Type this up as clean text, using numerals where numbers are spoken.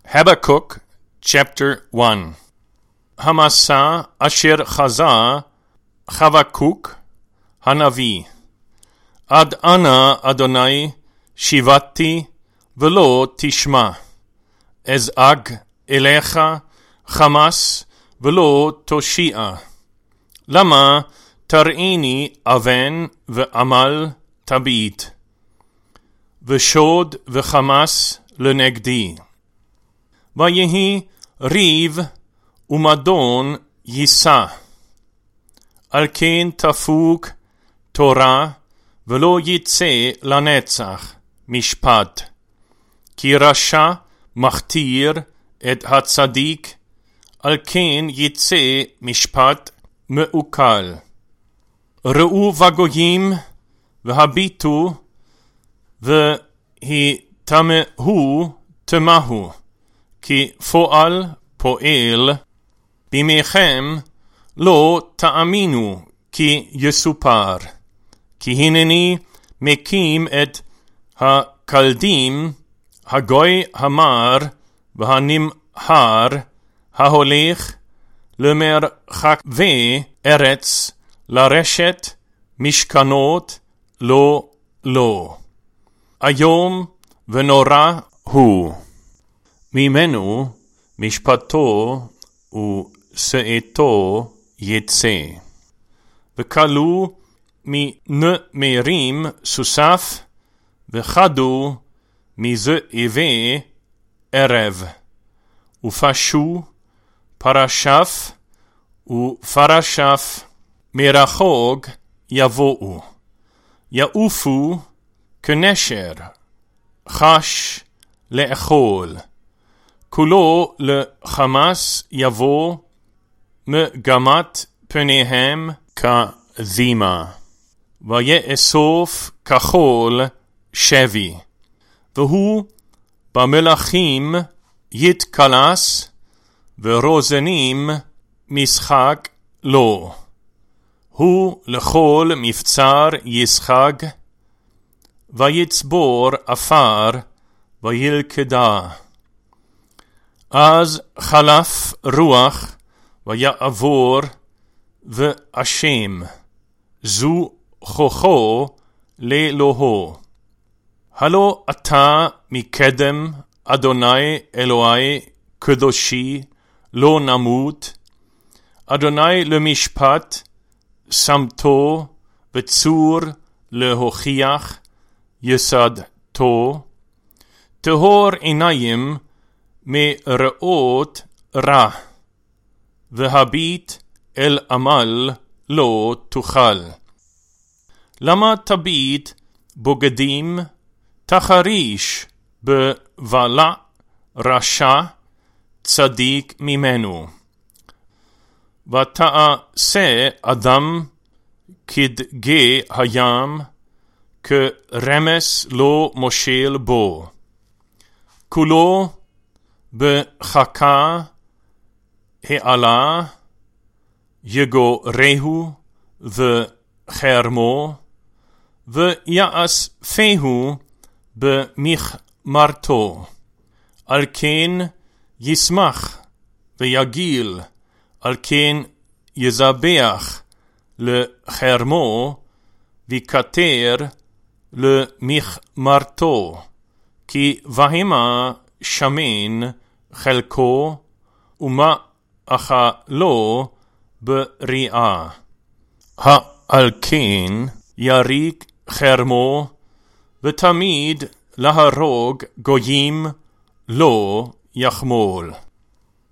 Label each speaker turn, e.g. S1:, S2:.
S1: Habakkuk chapter 1. Hamasa asher chaza Chavakuk hanavi. Ad ana Adonai shivati velo tishma. Ezag elecha chamas velo toshia. Lama tarini aven ve'amal tabit. V'shod v'chamas lenegdi. Vayehi riv umadon yisa. Al ken tafuk Torah velo yitze lanetzach mishpat. Ki rasha machtir et hatzadik al ken yitze mishpat meukal. Re'u vagoyim v'habitu v'hi tamehu temahu. כי פועל פועל בימיכם לא תאמינו כי יסופר. כי הנני מקים את הקלדים, הגוי המר והנמהר, ההולך למרחבי ארץ, לרשת משכנות לא. היום ונורא הוא. ממנו משפטו ושאתו יצא. וכלו מנמרים סוסף, וחדו מזאבי ערב. ופשו פרשף ופרשף מרחוק יבואו. יעופו כנשר, חש לאכול. כולו לחמאס יבוא מגמת פניהם כזימה. ויאסוף כחול שבי. והוא במלכים יתקלס ורוזנים משחק לו. הוא לכל מבצר ישחק ויצבור אפר וילכדה. אז חלף רוח ויעבור ואשם. זו כוחו לאלוהו. הלא אתה מקדם אדוני אלוהי קדושי לא נמות. אדוני למשפט שמתו וצור להוכיח יסדתו. טהור עיניים מראות רע, והביט אל עמל לא תוכל. למה תביט בוגדים תחריש בבלע רשע צדיק ממנו. ותעשה אדם כדגי הים כרמס לא מושל בו. כולו בחכה העלה יגורהו וחרמו ויאספהו במחמרתו. על כן ישמח ויגיל, על כן יזבח לחרמו וכתר למחמרתו. כי בהמה שמן חלקו ומה אכלו בריאה. על כן יריק חרמו ותמיד להרוג גויים לא יחמול.